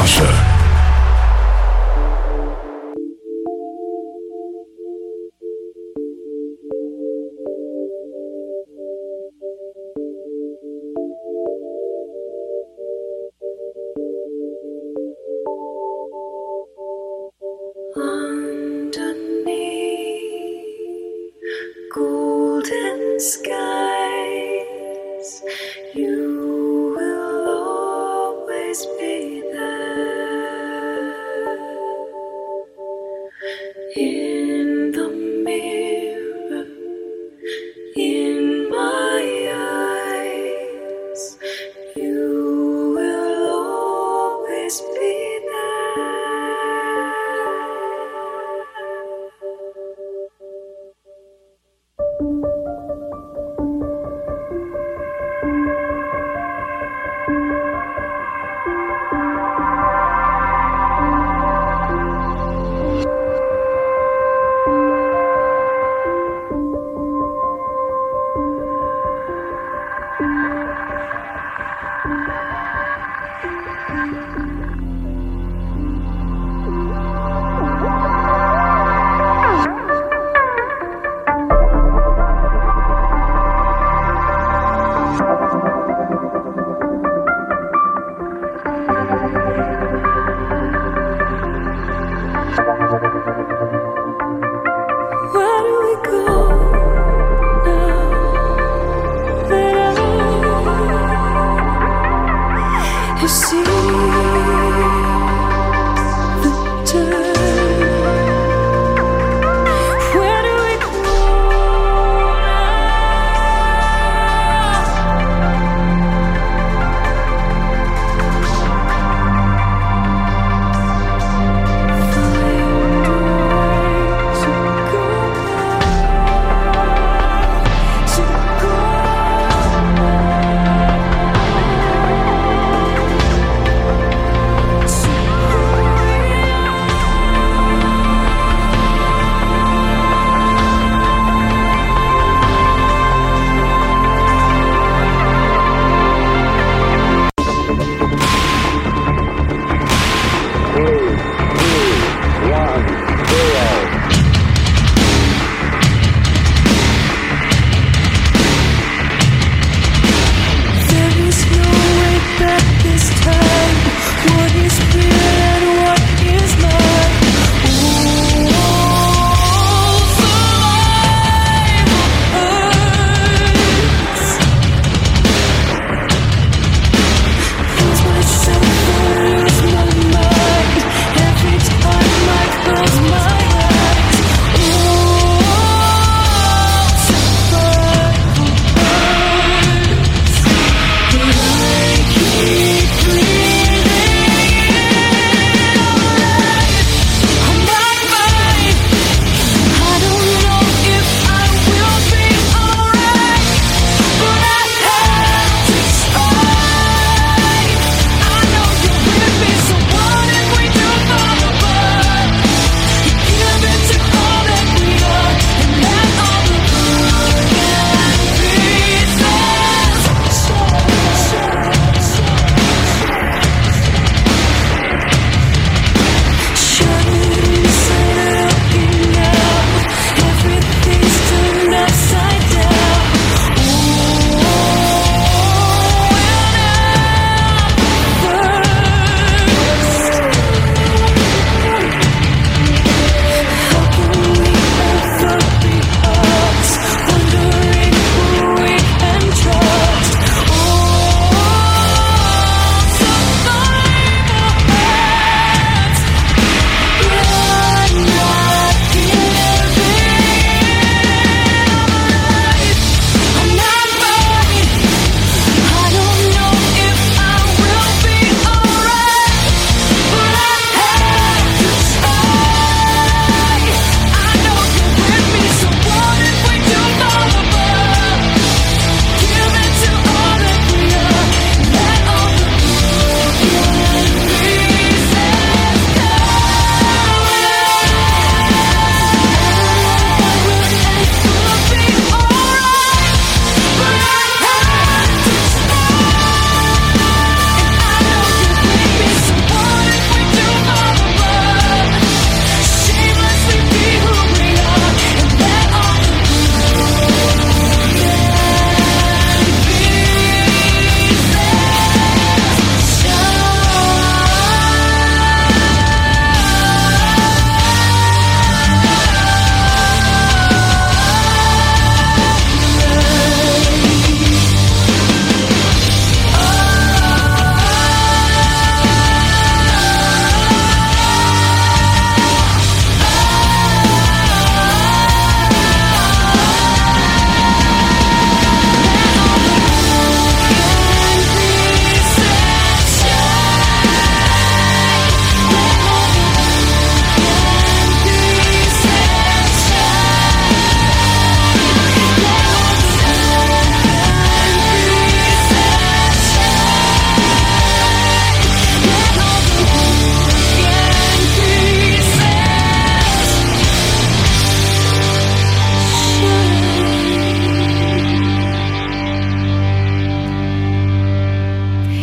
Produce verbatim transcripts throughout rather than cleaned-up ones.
Rocha. Golden skies, you will always be there.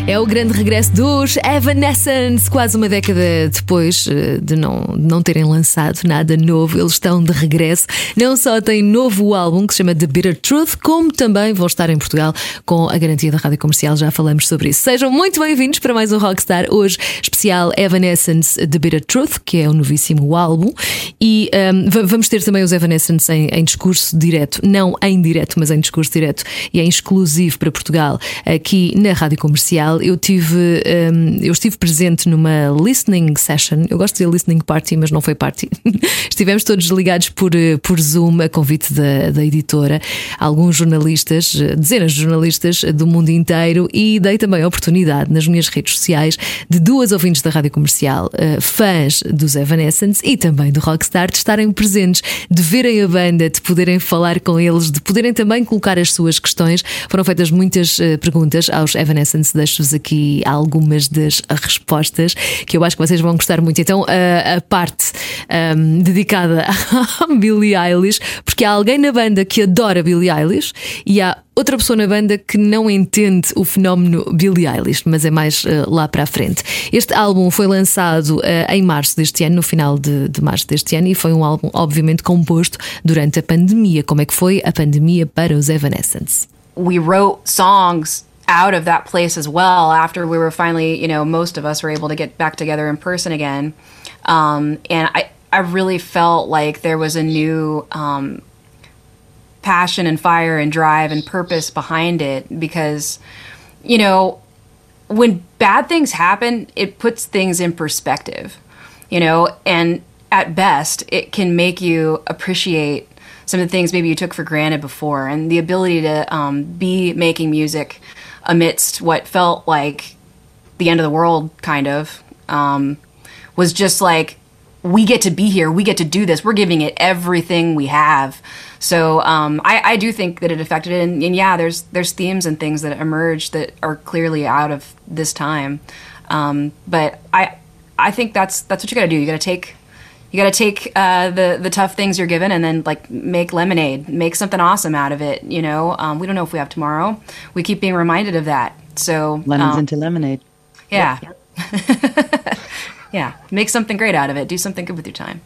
É o grande regresso dos Evanescence, quase uma década depois de não, de não terem lançado nada novo. Eles estão de regresso. Não só têm novo álbum que se chama The Bitter Truth, como também vão estar em Portugal com a garantia da Rádio Comercial. Já falamos sobre isso. Sejam muito bem-vindos para mais um Rockstar. Hoje, especial Evanescence The Bitter Truth, que é o novíssimo álbum. E um, vamos ter também os Evanescence em, em discurso direto, não em direto, mas em discurso direto e em exclusivo para Portugal, aqui na Rádio Comercial. Eu tive, um, eu estive presente numa listening session. Eu gosto de dizer listening party, mas não foi party. Estivemos todos ligados por, por Zoom, a convite da, da editora, alguns jornalistas, dezenas de jornalistas do mundo inteiro, e dei também a oportunidade nas minhas redes sociais de duas ouvintes da Rádio Comercial, uh, fãs dos Evanescence e também do Rockstar, de estarem presentes, de verem a banda, de poderem falar com eles, de poderem também colocar as suas questões. Foram feitas muitas uh, perguntas aos Evanescence. Deixo-vos aqui algumas das respostas que eu acho que vocês vão gostar muito. Então, uh, a parte um, dedicada a Billie Eilish, porque há alguém na banda que adora Billie Eilish e há outra pessoa na banda que não entende o fenómeno Billie Eilish, mas é mais uh, lá para a frente. Este álbum foi lançado uh, em março deste ano, no final de, de março deste ano, e foi um álbum obviamente composto durante a pandemia. Como é que foi a pandemia para os Evanescence? We wrote songs out of that place as well after we were finally, you know, most of us were able to get back together in person again. Um, and I, I really felt like there was a new um, passion and fire and drive and purpose behind it because, you know, when bad things happen, it puts things in perspective, you know, and at best, it can make you appreciate some of the things maybe you took for granted before, and the ability to um, be making music amidst what felt like the end of the world, kind of, um, was just like, we get to be here, we get to do this, we're giving it everything we have. So um, I, I do think that it affected it, and, and yeah, there's there's themes and things that emerged that are clearly out of this time. Um, but I I think that's that's what you got to do. You got to take you got to take uh, the the tough things you're given, and then like make lemonade, make something awesome out of it. You know, um, we don't know if we have tomorrow. We keep being reminded of that. So lemons um, into lemonade. Yeah. Yep. Yeah, make something great out of it. Do something good with your time.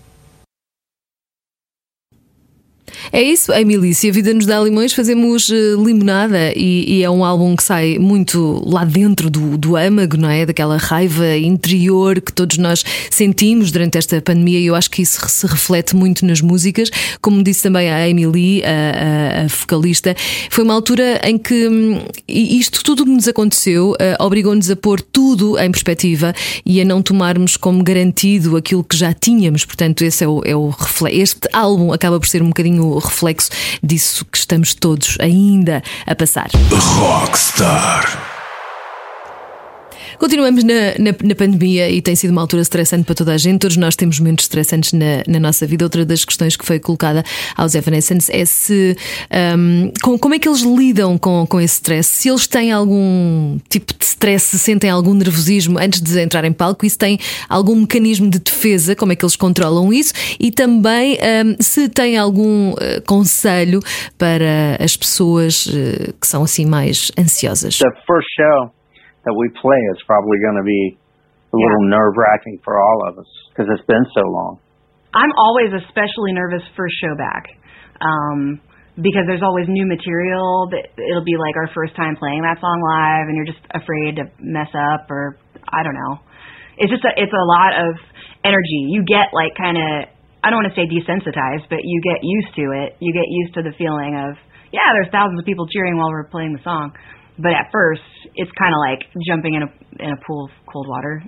É isso, Emily, se a vida nos dá limões, fazemos uh, limonada, e, e é um álbum que sai muito lá dentro do, do âmago, não é? Daquela raiva interior que todos nós sentimos durante esta pandemia, e eu acho que isso se reflete muito nas músicas. Como disse também a Emily, a, a, a vocalista, foi uma altura em que hum, isto tudo que nos aconteceu uh, obrigou-nos a pôr tudo em perspectiva e a não tomarmos como garantido aquilo que já tínhamos. Portanto, esse é o, é o reflexo. Este álbum acaba por ser um bocadinho o reflexo disso que estamos todos ainda a passar. Rockstar. Continuamos na, na, na pandemia, e tem sido uma altura estressante para toda a gente. Todos nós temos momentos estressantes na, na nossa vida. Outra das questões que foi colocada aos Evanescence é se um, com, como é que eles lidam com, com esse stress, se eles têm algum tipo de stress, se sentem algum nervosismo antes de entrar em palco, e se têm algum mecanismo de defesa, como é que eles controlam isso, e também um, se têm algum uh, conselho para as pessoas uh, que são assim mais ansiosas. The first show that we play is probably going to be a little yeah. nerve-wracking for all of us because it's been so long. I'm always especially nervous first show back um, because there's always new material that it'll be like our first time playing that song live, and you're just afraid to mess up, or I don't know. It's just a, it's a lot of energy. You get like kind of, I don't want to say desensitized, but you get used to it. You get used to the feeling of, yeah, there's thousands of people cheering while we're playing the song. But at first, it's kind of like jumping in a in a pool of cold water.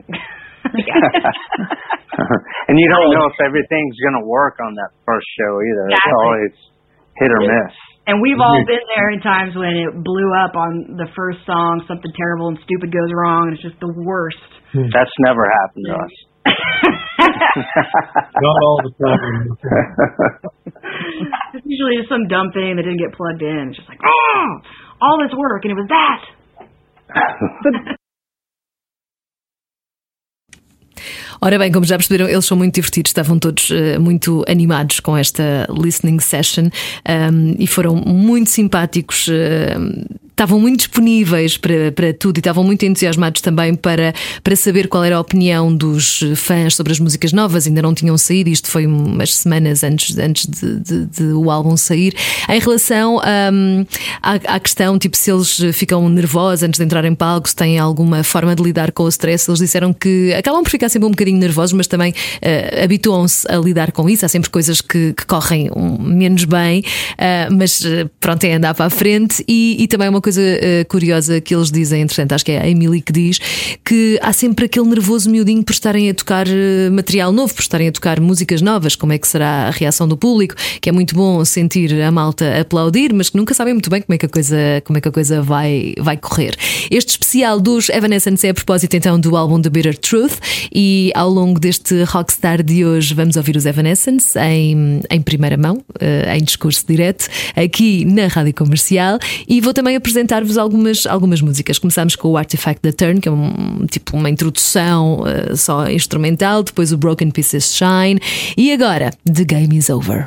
And you don't know if everything's going to work on that first show either. Exactly. It's always hit or miss. And we've all been there in times when it blew up on the first song, something terrible and stupid goes wrong, and it's just the worst. That's never happened to us. Not all the time. It's usually just some dumb thing that didn't get plugged in. It's just like, oh, all this work, and it was that. Ora bem, como já perceberam, eles são muito divertidos, estavam todos uh, muito animados com esta listening session, um, e foram muito simpáticos. Uh, estavam muito disponíveis para, para tudo e estavam muito entusiasmados também para, para saber qual era a opinião dos fãs sobre as músicas novas. Ainda não tinham saído, isto foi umas semanas antes, antes de, de, de o álbum sair. Em relação um, à, à questão, tipo, se eles ficam nervosos antes de entrar em palco, se têm alguma forma de lidar com o stress, eles disseram que acabam por ficar sempre um bocadinho nervosos, mas também uh, habituam-se a lidar com isso. Há sempre coisas que, que correm um, menos bem, uh, mas pronto, é andar para a frente. E, e também uma coisa uh, curiosa que eles dizem, entretanto, acho que é a Emily que diz, que há sempre aquele nervoso miudinho por estarem a tocar uh, material novo, por estarem a tocar músicas novas. Como é que será a reação do público? Que é muito bom sentir a malta aplaudir, mas que nunca sabem muito bem como é que a coisa, como é que a coisa vai, vai correr. Este especial dos Evanescence é a propósito então do álbum The Bitter Truth, e ao longo deste Rockstar de hoje vamos ouvir os Evanescence em, em primeira mão, uh, em discurso direto, aqui na Rádio Comercial, e vou também apresentar-vos algumas, algumas músicas. Começamos com o Artifact The Turn, que é um, tipo uma introdução uh, só instrumental, depois o Broken Pieces Shine, e agora The Game Is Over.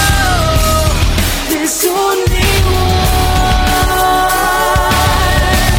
There's only one.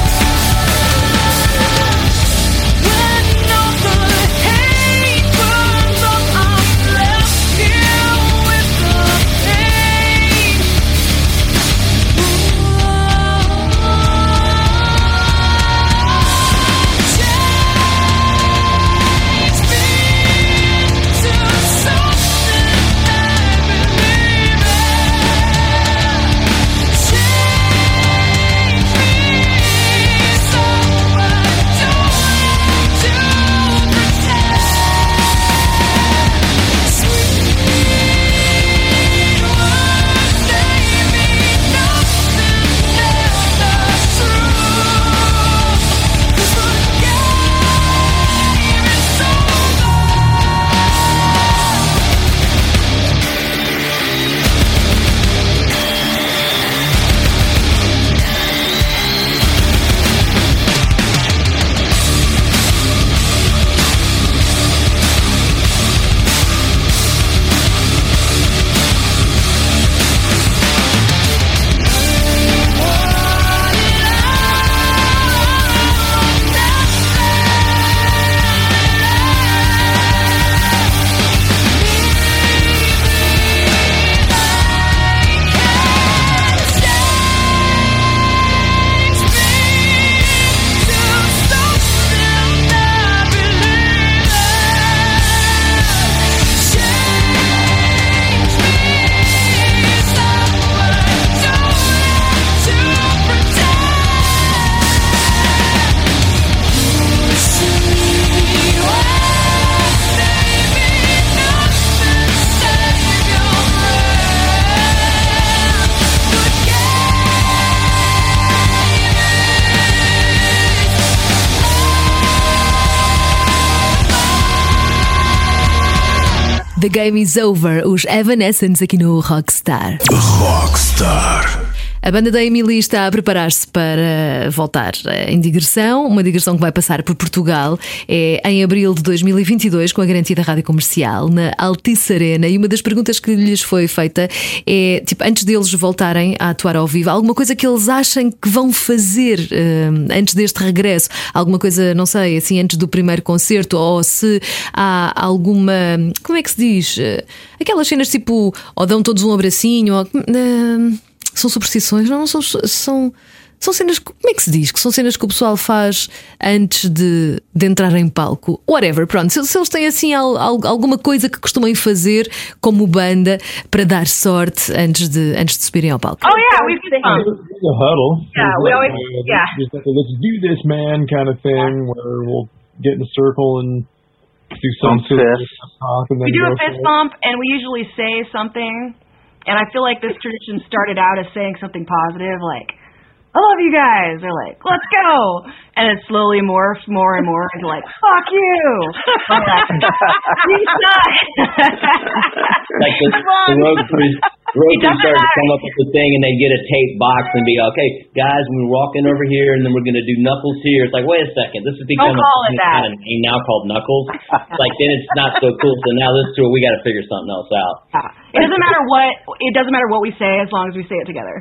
The Game is Over, os Evanescence aqui no Rockstar. Rockstar. A banda da Emily está a preparar-se para voltar em digressão, uma digressão que vai passar por Portugal, é em abril de dois mil e vinte e dois, com a garantia da Rádio Comercial, na Altice Arena. E uma das perguntas que lhes foi feita é, tipo, antes deles voltarem a atuar ao vivo, alguma coisa que eles acham que vão fazer uh, antes deste regresso? Alguma coisa, não sei, assim, antes do primeiro concerto, ou se há alguma, como é que se diz? Uh, aquelas cenas tipo, ou dão todos um abracinho, ou... Uh, são superstições, não são, são, são cenas, como é que se diz? Que são cenas que o pessoal faz antes de, de entrar em palco. Whatever, pronto. Se, se eles têm assim al, al, alguma coisa que costumem fazer como banda para dar sorte antes de, antes de subirem ao palco. Oh yeah, we've been fun. There's a huddle. Yeah, we always, uh, yeah. There's like a let's do this, man, kind of thing where we'll get in a circle and do some Fist. talk and then We do go a fist bump, and we usually say something. And I feel like this tradition started out as saying something positive, like, I love you guys, or like, let's go. And it slowly morphs more and more into like, fuck you. Or like, you suck. Like the, the road crews, road crews start to come up with the thing and they get a tape box and be, okay, guys, we're walking over here and then we're going to do Knuckles here. It's like, wait a second, this has become Don't call a it that. kind of name now called Knuckles. Like, then it's not so cool. So now this tour, we got to figure something else out. It doesn't matter what, it doesn't matter what we say as long as we say it together.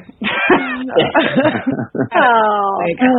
Oh.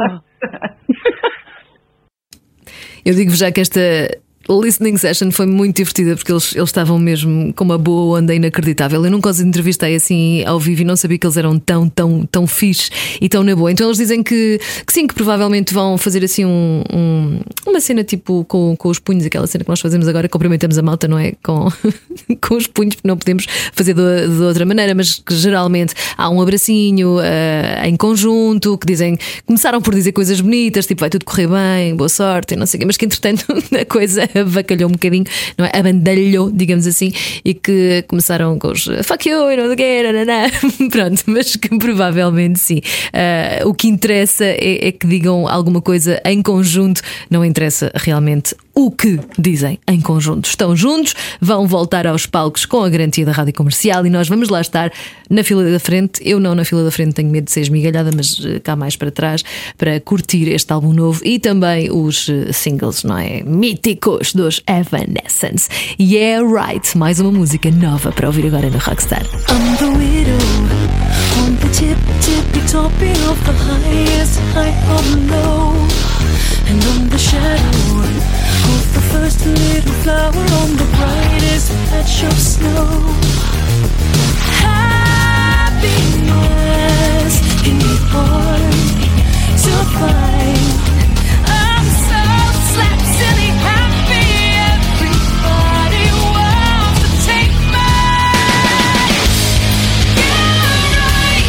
Eu digo-vos já que esta listening session foi muito divertida porque eles, eles estavam mesmo com uma boa onda inacreditável. Eu nunca os entrevistei assim ao vivo e não sabia que eles eram tão, tão, tão fixe e tão na boa. Então eles dizem que, que sim, que provavelmente vão fazer assim um, um, uma cena tipo com, com os punhos, aquela cena que nós fazemos agora, cumprimentamos a malta, não é? Com, com os punhos, porque não podemos fazer de, de outra maneira, mas que geralmente há um abracinho uh, em conjunto, que dizem, começaram por dizer coisas bonitas, tipo vai tudo correr bem, boa sorte, e não sei o quê, mas que entretanto a coisa avacalhou um bocadinho, não é? Abandalhou, digamos assim, e que começaram com os fuck you, e não sei o quê, pronto, mas que provavelmente sim. Uh, o que interessa é, é que digam alguma coisa em conjunto, não interessa realmente o que dizem em conjunto. Estão juntos, vão voltar aos palcos com a garantia da Rádio Comercial e nós vamos lá estar na fila da frente. Eu não na fila da frente, tenho medo de ser esmigalhada, mas cá mais para trás para curtir este álbum novo e também os singles, não é? Míticos dos Evanescence. Yeah, right. Mais uma música nova para ouvir agora no Rockstar. I'm the widow on the tip, tippy topping of the highest height of low, and I'm the shadow of the first little flower on the brightest patch of snow. Happiness in the heart to find. I'm so slap silly happy. Everybody wants to take mine. Yeah, right.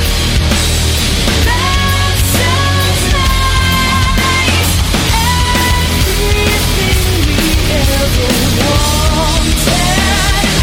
That sounds nice. Everything we ever wanted.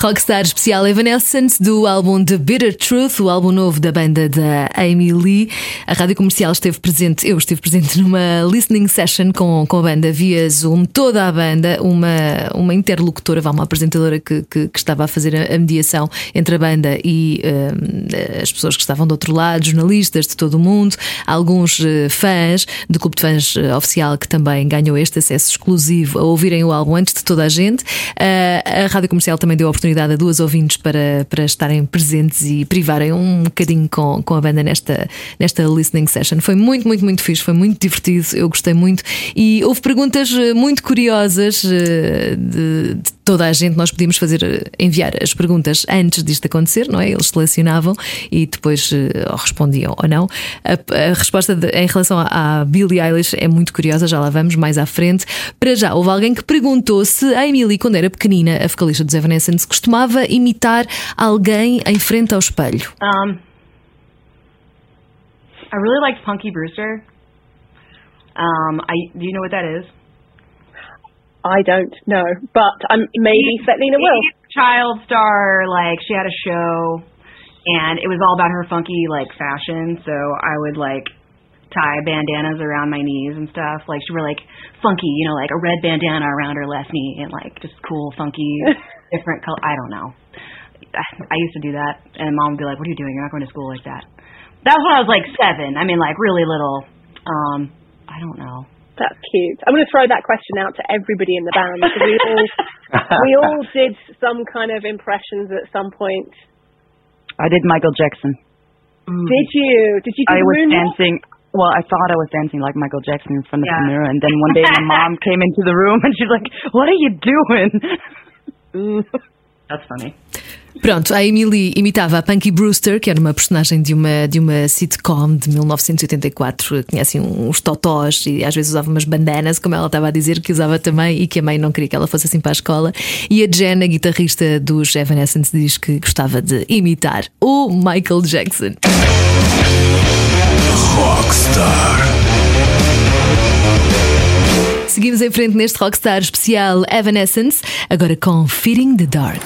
Rockstar especial Evanescence do álbum The Bitter Truth, o álbum novo da banda da Amy Lee. A Rádio Comercial esteve presente, eu estive presente numa listening session com, com a banda via Zoom, toda a banda, uma, uma interlocutora, uma apresentadora que, que, que estava a fazer a, a mediação entre a banda e uh, as pessoas que estavam do outro lado, jornalistas de todo o mundo, alguns uh, fãs do Clube de Fãs uh, oficial que também ganhou este acesso exclusivo a ouvirem o álbum antes de toda a gente. Uh, a Rádio Comercial também deu a oportunidade a duas ouvintes para, para estarem presentes e privarem um bocadinho com, com a banda nesta, nesta listening session. Foi muito, muito, muito fixe, foi muito divertido, eu gostei muito e houve perguntas muito curiosas de, de toda a gente. Nós podíamos fazer, enviar as perguntas antes disto acontecer, não é? Eles selecionavam e depois ou respondiam ou não. A, a resposta de, em relação à, à Billie Eilish é muito curiosa, já lá vamos mais à frente. Para já, houve alguém que perguntou se a Emily, quando era pequenina, a vocalista dos Evanescence, costumava imitar alguém em frente ao espelho. Um, I really liked Punky Brewster. Um, I, do you know what that is? I don't know, but um, maybe Svetlana will. Child star, like she had a show, and it was all about her funky like fashion. So I would like tie bandanas around my knees and stuff. Like she were like funky, you know, like a red bandana around her left knee and like just cool, funky, different color. I don't know. I used to do that, and Mom would be like, "What are you doing? You're not going to school like that." That was when I was like seven. I mean, like really little. Um, I don't know. That's cute. I'm going to throw that question out to everybody in the band. We all, we all did some kind of impressions at some point. I did Michael Jackson. Mm. Did you? Did you do I was moonwalk? dancing. Well, I thought I was dancing like Michael Jackson in front of Yeah. the mirror, and then one day my mom came into the room and she's like, "What are you doing?" Mm. That's funny. Pronto, a Emily imitava a Punky Brewster, que era uma personagem de uma, de uma sitcom de mil novecentos e oitenta e quatro, que tinha assim uns totós e às vezes usava umas bandanas, como ela estava a dizer que usava também, e que a mãe não queria que ela fosse assim para a escola. E a Jen, a guitarrista dos Evanescence, diz que gostava de imitar o Michael Jackson. Rockstar. Seguimos em frente neste Rockstar especial Evanescence, agora com Feeding the Dark.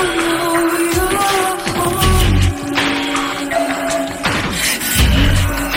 Swallow your heart.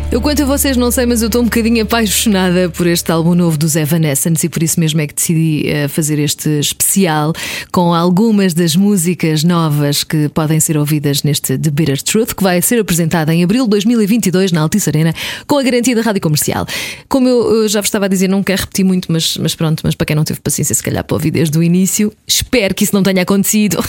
Eu quanto a vocês não sei, mas eu estou um bocadinho apaixonada por este álbum novo dos Evanescence e por isso mesmo é que decidi uh, fazer este especial com algumas das músicas novas que podem ser ouvidas neste The Bitter Truth, que vai ser apresentada em abril de dois mil e vinte e dois na Altice Arena com a garantia da Rádio Comercial. Como eu, eu já vos estava a dizer, não quero repetir muito, mas, mas pronto, mas para quem não teve paciência se calhar para ouvir desde o início, espero que isso não tenha acontecido.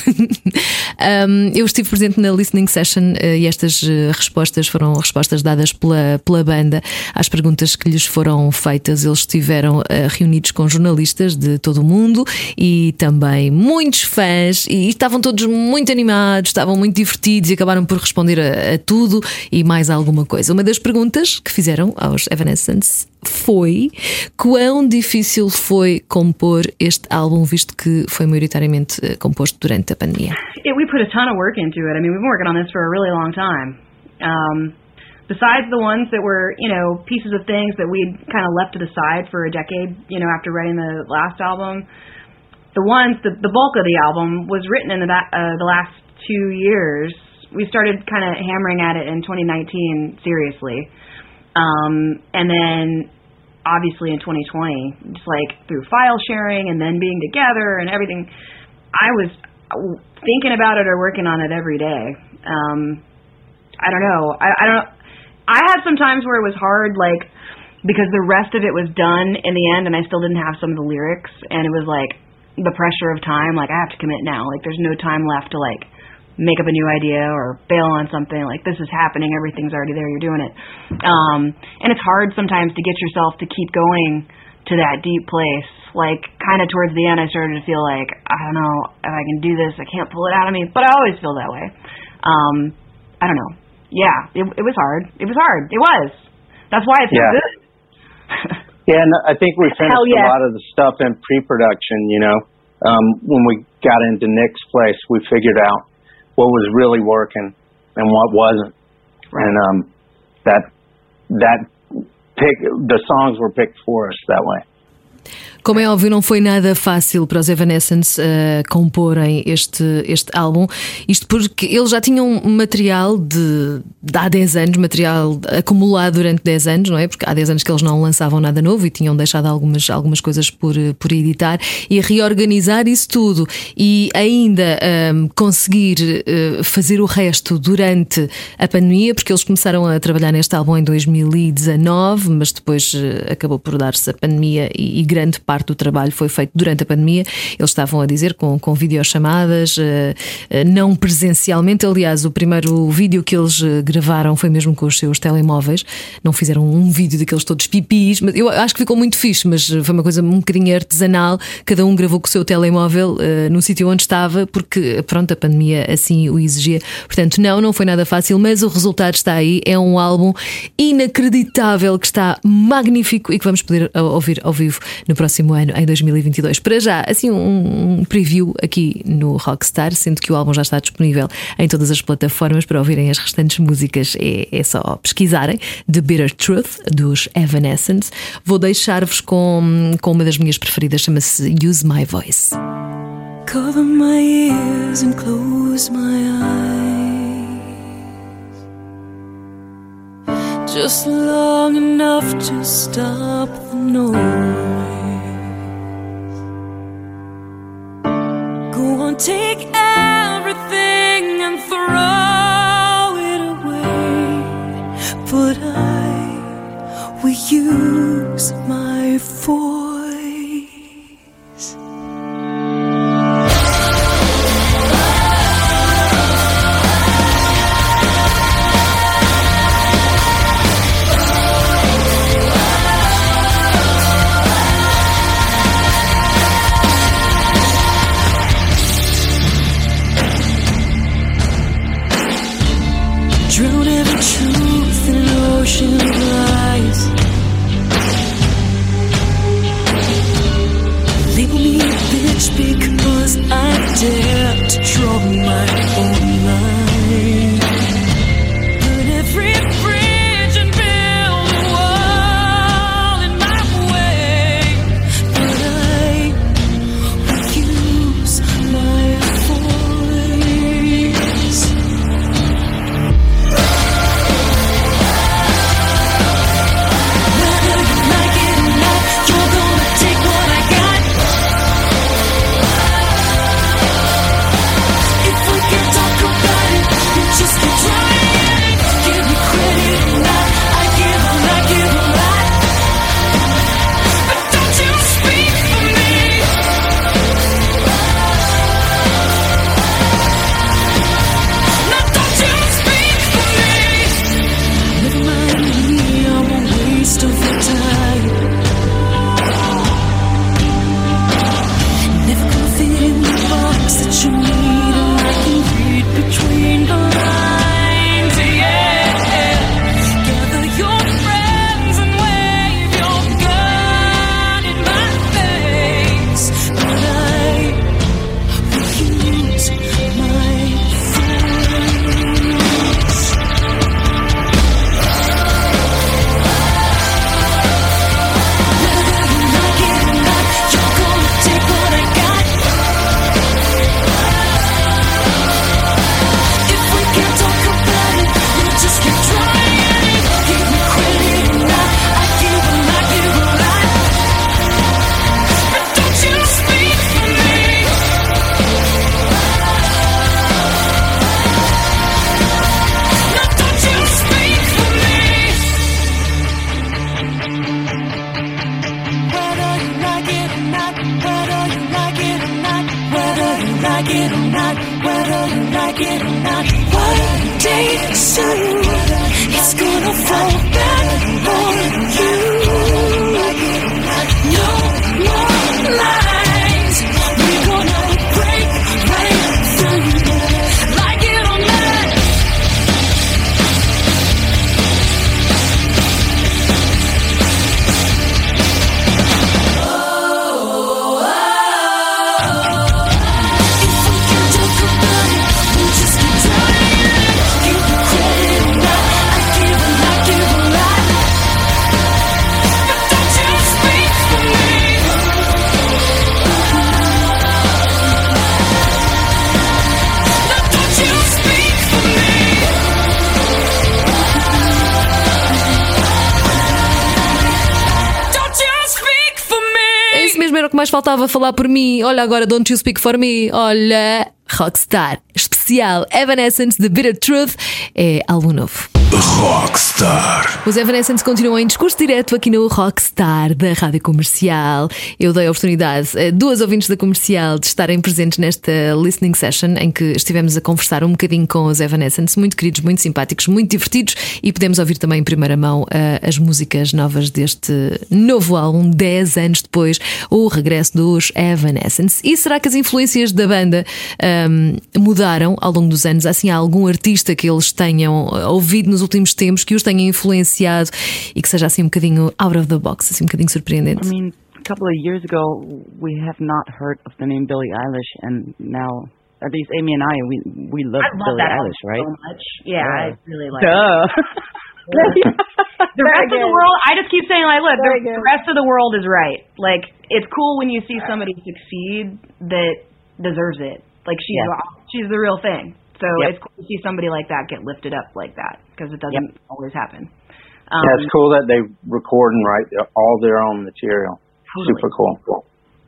um, eu estive presente na listening session uh, e estas uh, respostas foram respostas dadas pela pela banda às perguntas que lhes foram feitas. Eles estiveram uh, reunidos com jornalistas de todo o mundo e também muitos fãs e estavam todos muito animados, estavam muito divertidos e acabaram por responder a, a tudo e mais alguma coisa. Uma das perguntas que fizeram aos Evanescence foi: quão difícil foi compor este álbum, visto que foi maioritariamente uh, composto durante a pandemia? Yeah, we put a ton of work into it. I mean, we've been working on this for a really long time. Um, Besides the ones that were, you know, pieces of things that we'd kind of left to the side for a decade, you know, after writing the last album, the ones, the, the bulk of the album was written in the, uh, the last two years. We started kind of hammering at it in twenty nineteen, seriously. Um, and then, obviously, in twenty twenty, just like through file sharing and then being together and everything, I was thinking about it or working on it every day. Um, I don't know. I, I don't know. I had some times where it was hard, like, because the rest of it was done in the end and I still didn't have some of the lyrics, and it was like the pressure of time, like I have to commit now, like there's no time left to like make up a new idea or bail on something, like this is happening, everything's already there, you're doing it. Um, and it's hard sometimes to get yourself to keep going to that deep place. Like kind of towards the end I started to feel like, I don't know if I can do this, I can't pull it out of me, but I always feel that way. Um, I don't know. Yeah, it, it was hard. It was hard. It was. That's why it's yeah. so good. Yeah, and I think we finished yeah. a lot of the stuff in pre-production, you know. Um, when we got into Nick's place, we figured out what was really working and what wasn't. Right. And um, that that pick, the songs were picked for us that way. Como é óbvio, não foi nada fácil para os Evanescence uh, comporem este, este álbum. Isto porque eles já tinham material de, de há dez anos, material acumulado durante dez anos, não é? Porque há dez anos que eles não lançavam nada novo e tinham deixado algumas, algumas coisas por, por editar, e reorganizar isso tudo e ainda um, conseguir uh, fazer o resto durante a pandemia, porque eles começaram a trabalhar neste álbum em dois mil e dezanove, mas depois uh, acabou por dar-se a pandemia e, e grande parte do trabalho foi feito durante a pandemia. Eles estavam a dizer com, com videochamadas, uh, uh, não presencialmente. Aliás, o primeiro vídeo que eles gravaram foi mesmo com os seus telemóveis. Não fizeram um vídeo daqueles todos pipis, mas eu acho que ficou muito fixe, mas foi uma coisa um bocadinho artesanal. Cada um gravou com o seu telemóvel uh, no sítio onde estava, porque pronto, a pandemia assim o exigia. Portanto, não, não foi nada fácil, mas o resultado está aí. É um álbum inacreditável que está magnífico e que vamos poder ouvir ao vivo no próximo ano, em dois mil e vinte e dois. Para já, assim, um, um preview aqui no Rockstar, sendo que o álbum já está disponível em todas as plataformas. Para ouvirem as restantes músicas é, é só pesquisarem The Bitter Truth, dos Evanescence. Vou deixar-vos com, com uma das minhas preferidas, chama-se Use My Voice. Cover my ears and close my eyes, just long enough to stop the noise. Go on, take everything and throw it away, but I will use my voice. Drown every truth in an ocean of lies. Era o que mais faltava falar por mim. Olha agora, Don't You Speak For Me. Olha, Rockstar especial Evanescence, The Bitter Truth. É álbum novo. Rockstar. Os Evanescence continuam em discurso direto aqui no Rockstar da Rádio Comercial. Eu dei a oportunidade a duas ouvintes da Comercial de estarem presentes nesta listening session em que estivemos a conversar um bocadinho com os Evanescence, muito queridos, muito simpáticos, muito divertidos, e podemos ouvir também em primeira mão uh, as músicas novas deste novo álbum, dez anos depois, o regresso dos Evanescence. E será que as influências da banda um, mudaram ao longo dos anos? Assim, há algum artista que eles tenham ouvido nos últimos tempos que os tenha influenciado e que seja assim um bocadinho out of the box, assim um bocadinho surpreendente? I mean, a couple of years ago we have not heard of the name Billie Eilish, and now at least Amy and I we we love, I love Billie that Eilish, right? So much. Yeah, Yeah. I really like Duh. it. The rest of the world, I just keep saying, like, look, the, the rest of the world is right. Like, it's cool when you see somebody succeed that deserves it. Like, she's Yeah. she's the real thing. So Yep. it's cool to see somebody like that get lifted up like that, because it doesn't Yep. always happen. Um, Yeah, it's cool that they record and write their- all their own material. Totally. Super cool.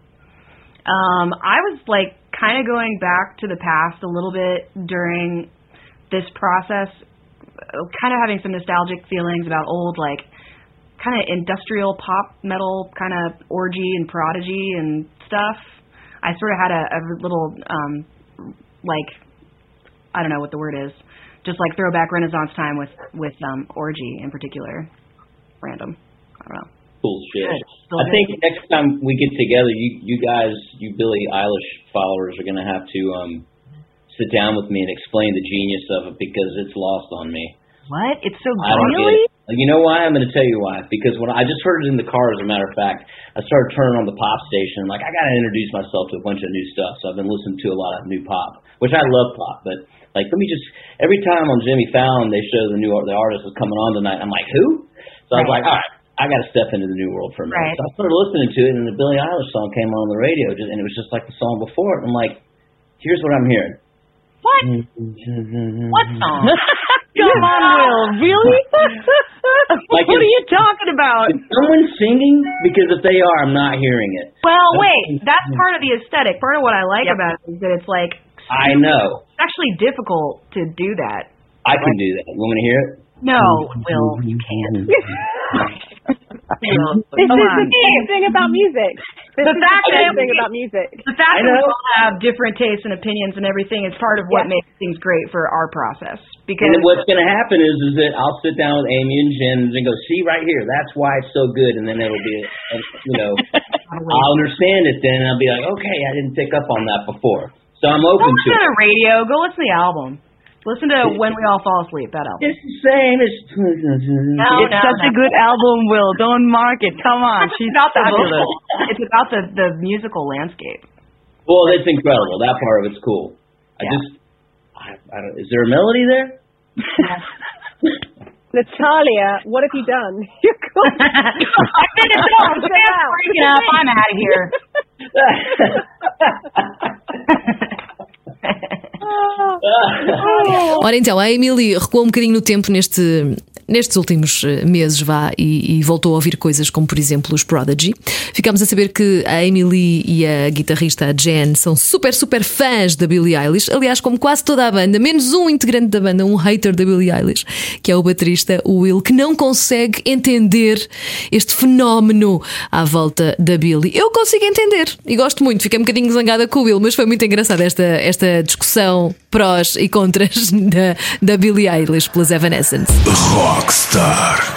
Um, I was like kind of going back to the past a little bit during this process, kind of having some nostalgic feelings about old, like, kind of industrial pop metal kind of Orgy and Prodigy and stuff. I sort of had a, a little, um, like, I don't know what the word is, just like throwback Renaissance time with, with um, Orgy in particular. Random. I don't know. Cool shit. Still I think next time we get together, you you guys, you Billie Eilish followers, are gonna have to um sit down with me and explain the genius of it, because it's lost on me. What? It's so I don't really? get it. You know why? I'm going to tell you why. Because when I, I just heard it in the car, as a matter of fact, I started turning on the pop station. Like, I got to introduce myself to a bunch of new stuff. So I've been listening to a lot of new pop, which I love pop. But like, let me just every time on Jimmy Fallon they show the new the artist is coming on tonight, I'm like, who? So I was like, all right, I got to step into the new world for a minute. Right. So I started listening to it, and the Billie Eilish song came on the radio, just, and it was just like the song before it. And I'm like, here's what I'm hearing. What? What song? Come on, Will. Really? Like, what are you talking about? Is someone singing? Because if they are, I'm not hearing it. Well, wait. That's part of the aesthetic. Part of what I like Yep. about it is that it's like I know. it's actually difficult to do that. I can do that. You want me to hear it? No, Will, you can't. Will, This come is on. the great thing about music. This The is fact the that great thing we- about music. The fact I that we know. all have different tastes and opinions and everything is part of what Yeah. makes things great for our process. Because And then what's going to happen is, is that I'll sit down with Amy and Jen and go, see right here, that's why it's so good. And then it'll be, you know, I'll understand it then, and I'll be like, okay, I didn't pick up on that before. So I'm go open to listen it. to the radio. Go listen to the album. Listen to When We All Fall Asleep. That album. It's the same as... No, It's no, such no. a good album, Will. Don't mark it. Come on. It's She's about the fabulous. it's about the the musical landscape. Well, that's incredible. That part of it's cool. I Yeah. just... I, I don't, is there a melody there? Natalia, what have you done? You're cool. I finished it off. I'm breaking up. I'm out of here. Ora então, a Emily recuou um bocadinho no tempo neste, nestes últimos eh, meses, vá, e, e voltou a ouvir coisas como, por exemplo, os Prodigy. Ficámos a saber que a Emily e a guitarrista a Jen são super, super fãs da Billie Eilish. Aliás, como quase toda a banda, menos um integrante da banda, um hater da Billie Eilish, que é o baterista, o Will, que não consegue entender este fenómeno à volta da Billie. Eu consigo entender e gosto muito. Fiquei um bocadinho zangada com o Will, mas foi muito engraçada esta, esta discussão prós e contras da, da Billie Eilish pelas Evanescence. Rock. Rockstar.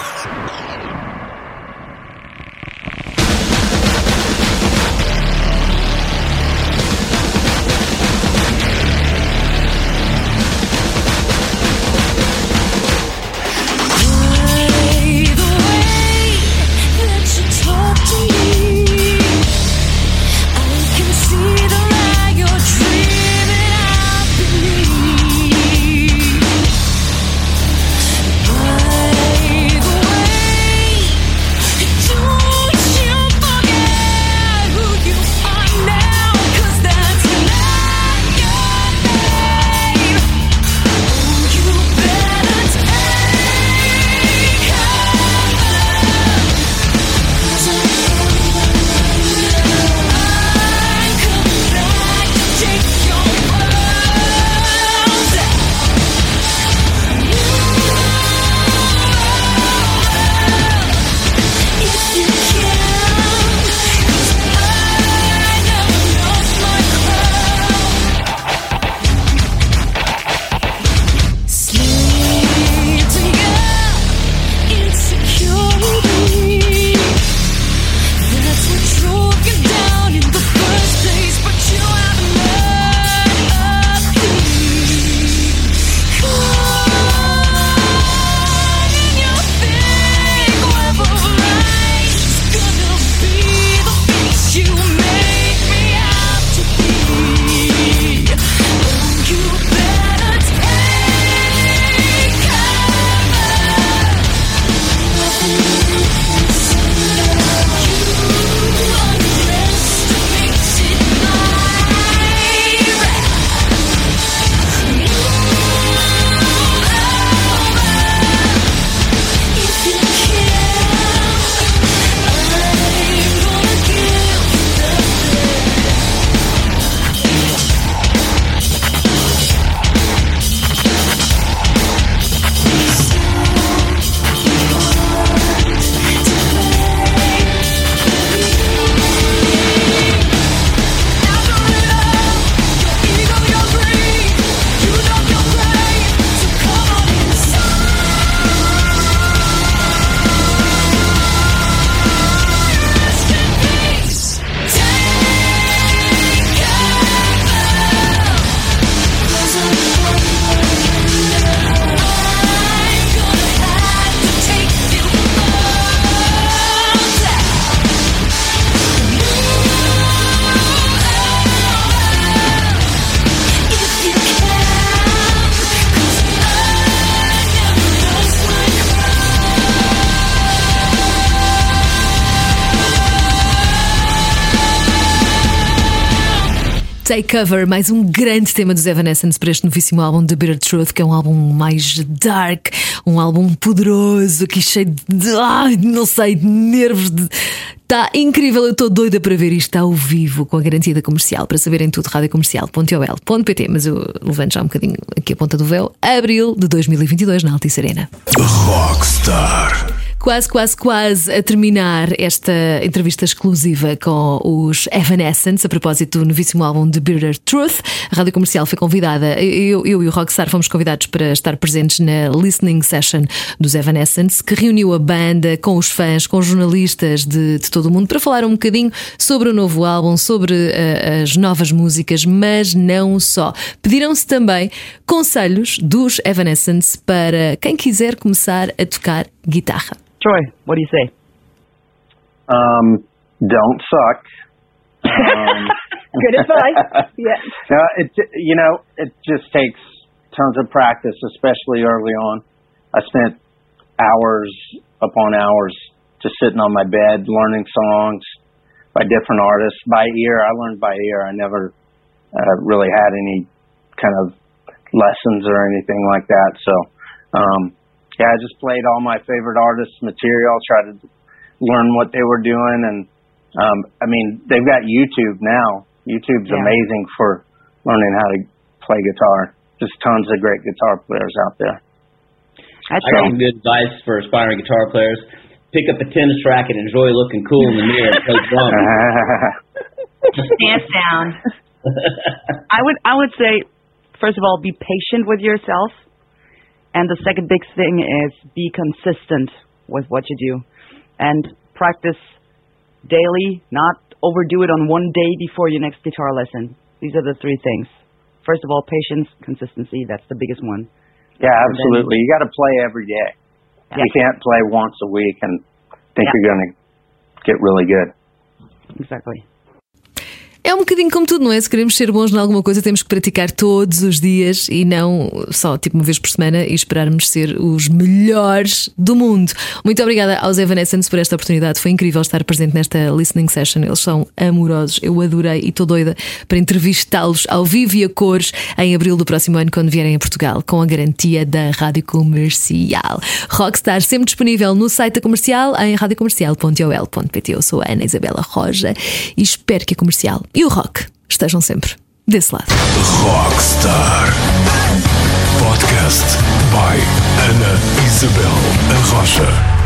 Take Cover, mais um grande tema dos Evanescence para este novíssimo álbum The Bitter Truth, que é um álbum mais dark, um álbum poderoso, aqui cheio de, ai, não sei, de nervos. De... Está incrível, eu estou doida para ver isto ao vivo, com a garantia da Comercial. Para saberem tudo, rádio comercial ponto o l ponto p t. Mas eu levanto já um bocadinho aqui a ponta do véu. Abril de dois mil e vinte e dois na Altice Arena. Rockstar. Quase, quase, quase a terminar esta entrevista exclusiva com os Evanescence a propósito do novíssimo álbum The Bitter Truth. A Rádio Comercial foi convidada, eu, eu e o Rockstar fomos convidados para estar presentes na listening session dos Evanescence, que reuniu a banda com os fãs, com jornalistas de, de todo o mundo, para falar um bocadinho sobre o novo álbum, sobre uh, as novas músicas, mas não só. Pediram-se também conselhos dos Evanescence para quem quiser começar a tocar guitarra. Troy, what do you say? Um, don't suck. Um, Good advice. Yeah. Uh, it, you know, it just takes tons of practice, especially early on. I spent hours upon hours just sitting on my bed learning songs by different artists by ear. I learned by ear. I never uh, really had any kind of lessons or anything like that. So, um, yeah, I just played all my favorite artists' material, tried to learn what they were doing. And, um, I mean, they've got YouTube now. YouTube's yeah. amazing for learning how to play guitar. Just tons of great guitar players out there. That's I got some good advice for aspiring guitar players. Pick up a tennis racket and enjoy looking cool in the mirror and play drums. Just dance down. I would, I would say, first of all, be patient with yourself. And the second big thing is be consistent with what you do and practice daily, not overdo it on one day before your next guitar lesson. These are the three things. First of all, patience, consistency, that's the biggest one. Yeah, absolutely. You got to play every day. Yeah. You can't play once a week and think yeah. you're going to get really good. Exactly. É um bocadinho como tudo, não é? Se queremos ser bons em alguma coisa, temos que praticar todos os dias e não só tipo uma vez por semana e esperarmos ser os melhores do mundo. Muito obrigada aos Evanescence por esta oportunidade. Foi incrível estar presente nesta listening session. Eles são amorosos. Eu adorei e estou doida para entrevistá-los ao vivo e a cores em abril do próximo ano, quando vierem a Portugal, com a garantia da Rádio Comercial. Rockstar sempre disponível no site da Comercial em rádio comercial ponto o l ponto p t. Eu sou a Ana Isabela Roja e espero que a Comercial e o rock estejam sempre desse lado. Rockstar Podcast by Ana Isabel Roja.